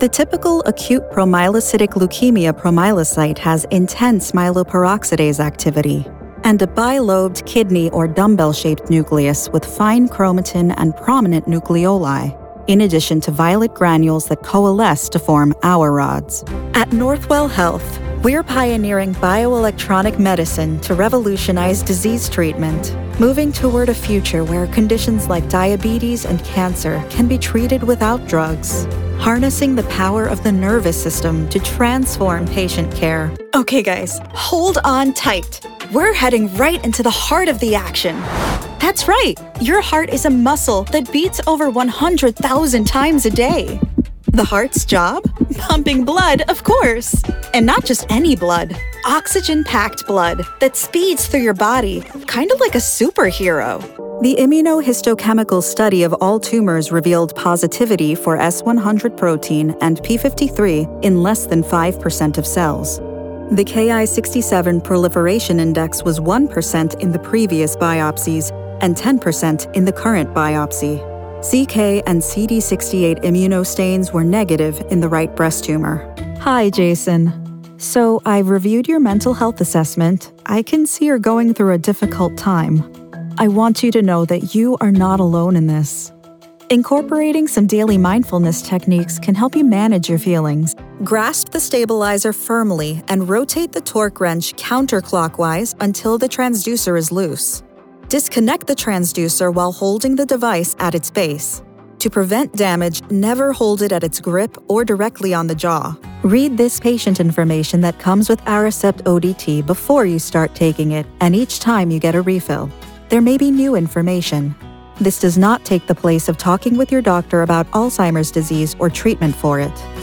The typical acute promyelocytic leukemia promyelocyte has intense myeloperoxidase activity and a bilobed kidney or dumbbell-shaped nucleus with fine chromatin and prominent nucleoli, in addition to violet granules that coalesce to form hour rods. At Northwell Health, we're pioneering bioelectronic medicine to revolutionize disease treatment, moving toward a future where conditions like diabetes and cancer can be treated without drugs, harnessing the power of the nervous system to transform patient care. Okay, guys, hold on tight. We're heading right into the heart of the action. That's right, your heart is a muscle that beats over 100,000 times a day. The heart's job? Pumping blood, of course. And not just any blood. Oxygen-packed blood that speeds through your body, kind of like a superhero. The immunohistochemical study of all tumors revealed positivity for S100 protein and p53 in less than 5% of cells. The Ki-67 proliferation index was 1% in the previous biopsies and 10% in the current biopsy. CK and CD68 immunostains were negative in the right breast tumor. Hi, Jason. So, I've reviewed your mental health assessment. I can see you're going through a difficult time. I want you to know that you are not alone in this. Incorporating some daily mindfulness techniques can help you manage your feelings. Grasp the stabilizer firmly and rotate the torque wrench counterclockwise until the transducer is loose. Disconnect the transducer while holding the device at its base. To prevent damage, never hold it at its grip or directly on the jaw. Read this patient information that comes with Aricept ODT before you start taking it and each time you get a refill. There may be new information. This does not take the place of talking with your doctor about Alzheimer's disease or treatment for it.